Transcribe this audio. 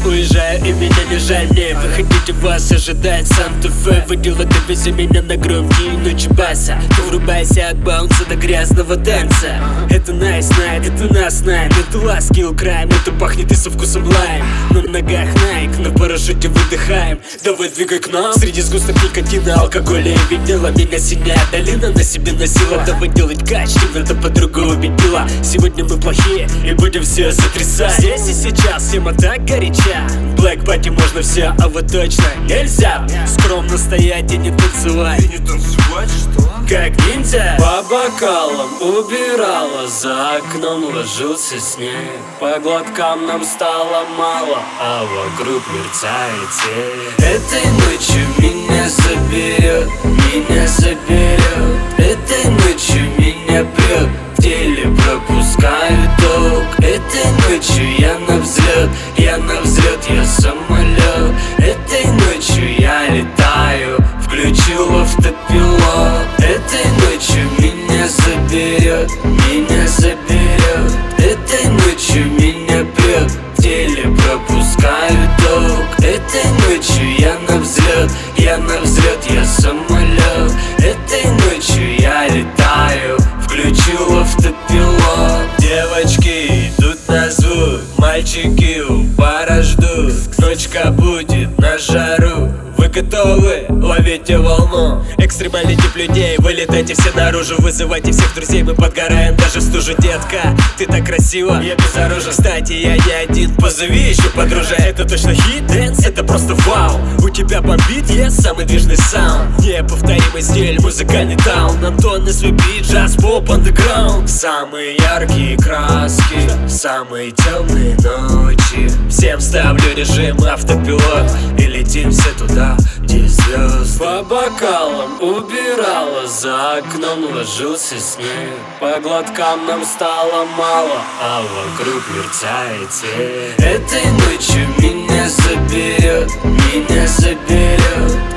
уезжаю и меня не жаль мне. Выходите, вас ожидает Санта-Фе. Водила ты вези меня на громкие ночи баса. Ты врубайся от баунса до грязного танца. Это nice night, это нас знаем. Это ласки украем, это пахнет и со вкусом лайм. На ногах Nike, на парашюте выдыхаем. Давай двигай к нам. Среди сгусток никотина, алкоголя и винила. Меня синяя долина на себе носила. Давай делать кач, тебя-то подруга убедила. Сегодня мы плохие и будем все сотрясать. Здесь и сейчас тема так горяча. Black Party можно все, а вот точно нельзя скромно стоять и не танцевать. И не танцевать, что? Как ниндзя по бокалам убирала, за окном ложился снег. По глоткам нам стало мало, а вокруг мерцает свет. Этой ночью меня заберет, меня заберет. Этой ночью меня прет, в теле пропускаю ток. Этой ночью я на взлет, я самолет. Этой ночью я летаю, включил автопилот. Этой ночью меня заберет, меня заберет. Этой ночью меня прет, в теле пропускаю ток. Этой ночью я на взлет, я самолет. Этой ночью я летаю, включил автопилот. Девочки идут на звук, мальчики у пара ждут. Ночка будет на жару, вы готовы? Ловите волну. Экстремальный тип людей, вылетайте все наружу. Вызывайте всех друзей, мы подгораем даже в стужу. Детка, ты так красива, я безоружен. Кстати, я не один, позови еще подружа. Это точно хит, дэнс, это просто вау. У тебя бомбит, yes, самый движный саунд. Неповторимый стиль, музыкальный таун. Антон и свой бит, джаз, поп, андеграунд. Самые яркие краски, самые темные ночи. Всем ставлю режим автопилот и летим все туда, где звезды. По бокалам убирала, за окном ложился снег. По глоткам нам стало мало, а вокруг мерцает свет. Этой ночью меня заберет, меня заберет.